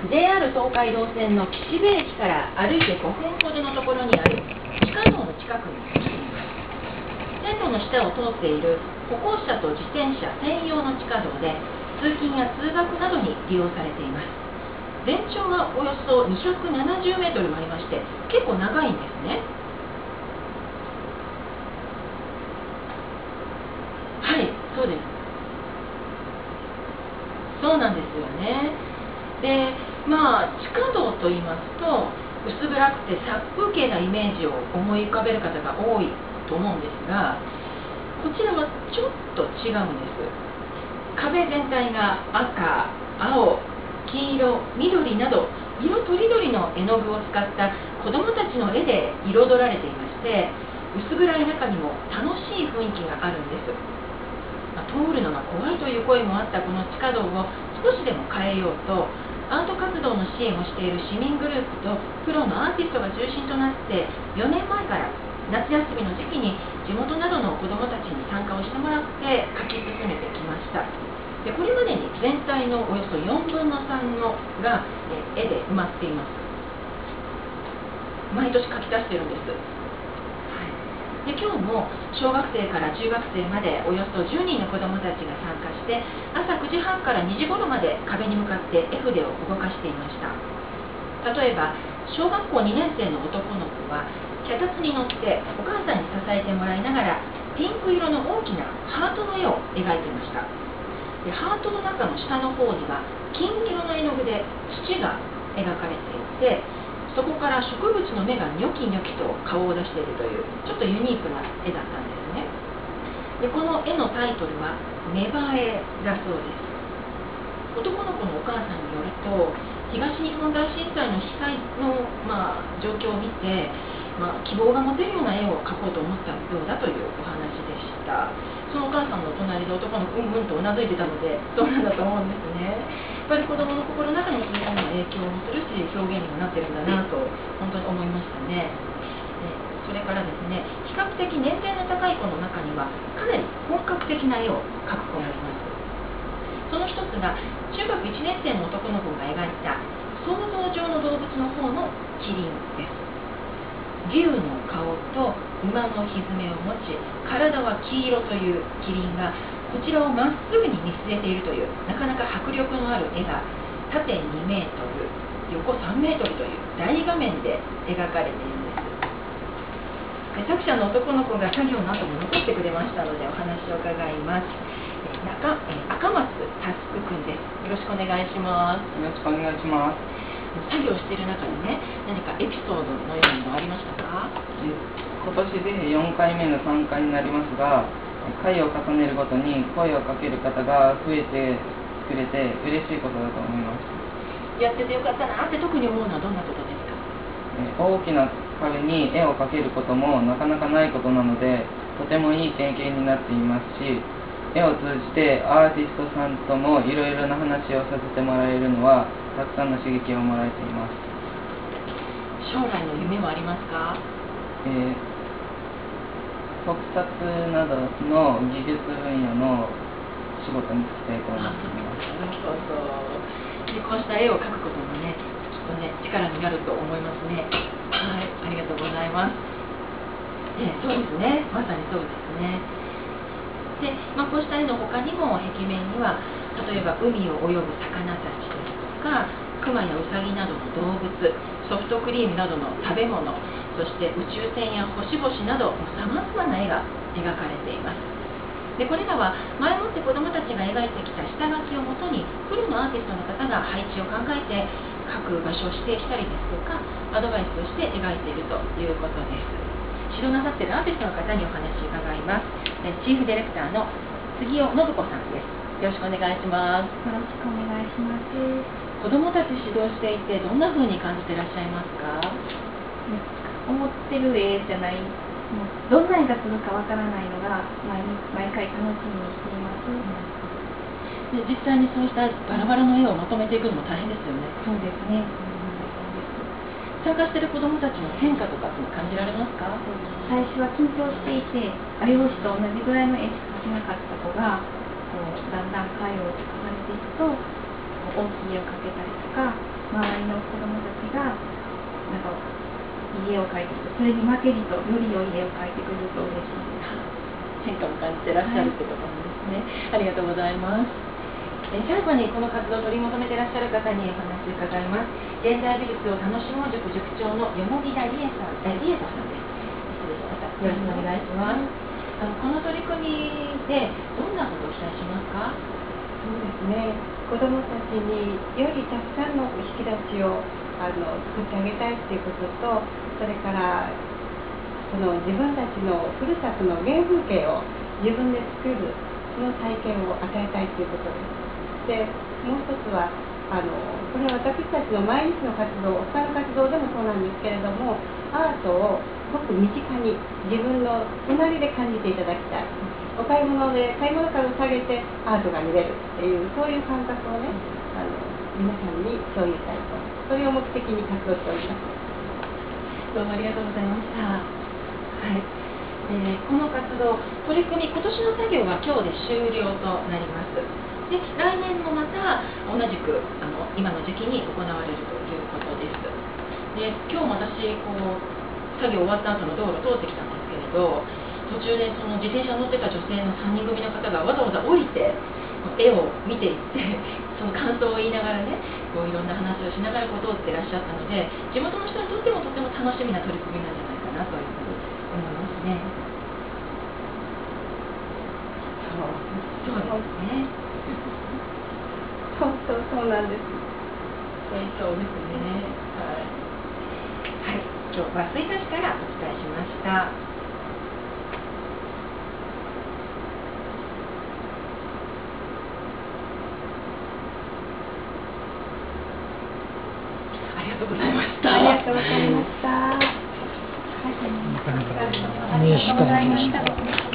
JR 東海道線の岸辺駅から歩いて5分ほどのところにある地下道の近くに来ています。線路の下を通っている歩行者と自転車専用の地下道で、通勤や通学などに利用されています。全長がおよそ270メートルもありまして、結構長いんですね。はい、そうです。そうなんですよね。で、地下道と言いますと、薄暗くて殺風景なイメージを思い浮かべる方が多いと思うんですが、こちらはちょっと違うんです。壁全体が赤、青、黄色、緑など色とりどりの絵の具を使った子どもたちの絵で彩られていまして、薄暗い中にも楽しい雰囲気があるんです。通るのが怖いという声もあったこの地下道を少しでも変えようと、アート活動の支援をしている市民グループとプロのアーティストが中心となって、4年前から夏休みの時期に地元などの子どもたちに参加をしてもらって描き進めてきました。でこれまでに全体のおよそ4分の3のが絵で埋まっています。毎年描き足してるんです。で今日も小学生から中学生までおよそ10人の子どもたちが参加して、朝9時半から2時頃まで壁に向かって絵筆を動かしていました。例えば小学校2年生の男の子は脚立に乗ってお母さんに支えてもらいながら、ピンク色の大きなハートの絵を描いていました。でハートの中の下の方には金色の絵の具で土が描かれていて、そこから植物の芽がニョキニョキと顔を出しているというちょっとユニークな絵だったんですね。でこの絵のタイトルは芽生えだそうです。男の子のお母さんによると、東日本大震災の被災の、状況を見て、希望が持てるような絵を描こうと思ったようだというお話でした。そのお母さんの隣で男の子うんうんとうなずいてたので、そうなんだと思うんですね。やっぱり子どもの心の中にそういうものが影響もするし、表現にもなってるんだなと本当に思いましたね。それからですね、比較的年齢の高い子の中にはかなり本格的な絵を描く子がいます。その一つが中学1年生の男の子が描いた想像上の動物の方のキリンです。竜の顔と馬のひづめを持ち、体は黄色というキリンがこちらをまっすぐに見据えているという、なかなか迫力のある絵が縦2メートル横3メートルという大画面で描かれているんです。で作者の男の子が作業の後も残ってくれましたのでお話を伺います。赤松佑君です。よろしくお願いします。 よろしくお願いします。 作業している中でね、何かエピソードのようなのありましたか？ 今年で4回目の参加になりますが、回を重ねるごとに声をかける方が増えてくれて嬉しいことだと思います。 やっててよかったなって特に思うのはどんなことですか？ 大きな壁に絵を描けることもなかなかないことなので、とてもいい経験になっていますし、絵を通じてアーティストさんともいろいろな話をさせてもらえるのはたくさんの刺激をもらえています。 将来の夢はありますか？ 特撮などの技術分野の仕事に就きたいと思っています。 なるほど。でこうした絵を描くこともね、きっとね力になると思いますね。はい、ありがとうございます。そうですね、まさにそうですね。で、こうした絵の他にも壁面には例えば海を泳ぐ魚たちですとか、クマやウサギなどの動物、ソフトクリームなどの食べ物、そして宇宙船や星々などさまざまな絵が描かれています。でこれらは前もって子どもたちが描いてきた下書きをもとにプロのアーティストの方が配置を考えて各場所を指定したりですとかアドバイスをして描いているということです。指導なさっているアーティストの方にお話を伺います。チーフディレクターの杉尾信子さんです。よろしくお願いします。 よろしくお願いします。 子どもたち指導していてどんな風に感じていらっしゃいますか？ 思ってる絵じゃない、どんな絵が来るかわからないのが毎回楽しみにしています。 で実際にそうしたバラバラの絵をまとめていくのも大変ですよね。 そうですね。 参加している子どもたちの変化とかって感じられますか？ 最初は緊張していて、画用紙と同じぐらいの絵しか描けなかった子がだんだん回を重ねていくと大きい絵を描けたりとか、 りの子どもたちがなんかいい絵を描いてくる、それに負けじとより良い絵を描いてくれると嬉しいです。 変化を感じてらっしゃるってことなんですね。ありがとうございます。最後にこの活動を取りまとめていらっしゃる方にお話を伺います。現代美術を楽しもう塾塾長の蓬田理恵さん、理恵子さんです。失礼しました。よろしくお願いします。この取り組みでどんなことを期待しますか？ そうですね。子どもたちによりたくさんの引き出しを作ってあげたいっていうことと、それからその自分たちのふるさとの原風景を自分で作る、その体験を与えたいということです。で、もう一つはこれは私たちの毎日の活動、他の活動でもそうなんですけれども、アートをすごく身近に自分の隣で感じていただきたい。お買い物で買い物カゴを下げてアートが見れるっていう、そういう感覚をね、皆さんに共有したいと、それを目的に活動しております。 どうもありがとうございました。はい。この活動、取り組み、今年の作業は今日で終了となります。で、来年もまた同じく今の時期に行われるということです。で、今日も私作業終わった後の道路を通ってきたんですけれど、途中でその自転車乗ってた女性の3人組の方がわざわざ降りて絵を見ていってその感想を言いながらね、いろんな話をしながら通ってらっしゃったので、地元の人にとってもとても楽しみな取り組みなんじゃないかなというふうに思いますね。そうですね。 本当そうなんです。 そうですね。はい、今日は吹田市からお伝えしました。ありがとうございました。 ありがとうございました。 名刺会でした。